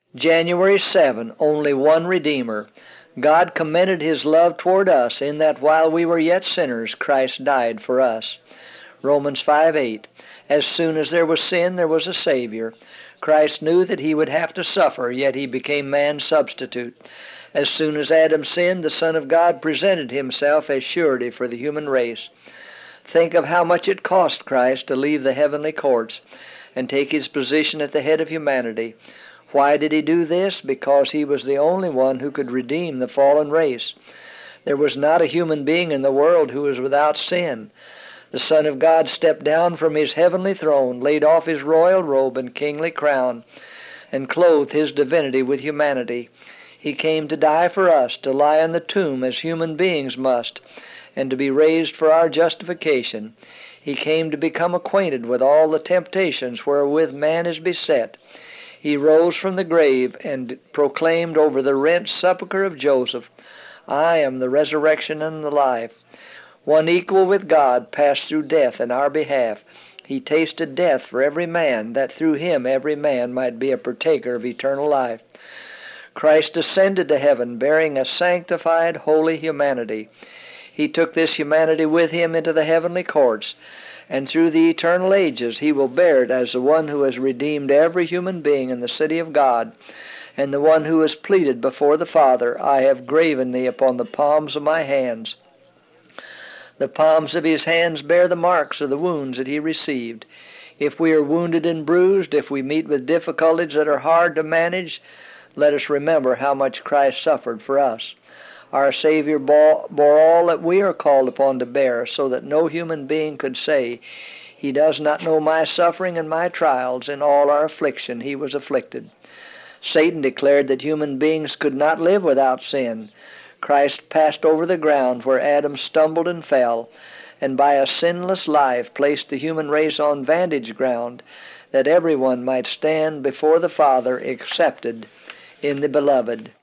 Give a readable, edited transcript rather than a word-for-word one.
January 7, only one Redeemer. God commended His love toward us in that while we were yet sinners, Christ died for us. Romans 5:8. As soon as there was sin, there was a Savior. Christ knew that He would have to suffer, yet He became man's substitute. As soon as Adam sinned, the Son of God presented Himself as surety for the human race. Think of how much it cost Christ to leave the heavenly courts and take His position at the head of humanity. Why did He do this? Because He was the only one who could redeem the fallen race. There was not a human being in the world who was without sin. The Son of God stepped down from His heavenly throne, laid off His royal robe and kingly crown, and clothed His divinity with humanity. He came to die for us, to lie in the tomb as human beings must, and to be raised for our justification. He came to become acquainted with all the temptations wherewith man is beset. He rose from the grave and proclaimed over the rent sepulchre of Joseph, I am the resurrection and the life. One equal with God passed through death in our behalf. He tasted death for every man, that through Him every man might be a partaker of eternal life. Christ ascended to heaven, bearing a sanctified, holy humanity. He took this humanity with Him into the heavenly courts, and through the eternal ages He will bear it as the one who has redeemed every human being in the city of God, and the one who has pleaded before the Father, I have graven thee upon the palms of my hands. The palms of His hands bear the marks of the wounds that He received. If we are wounded and bruised, if we meet with difficulties that are hard to manage, let us remember how much Christ suffered for us. Our Savior bore all that we are called upon to bear, so that no human being could say, He does not know my suffering and my trials. In all our affliction He was afflicted. Satan declared that human beings could not live without sin. Christ passed over the ground where Adam stumbled and fell, and by a sinless life placed the human race on vantage ground, that everyone might stand before the Father accepted in the Beloved.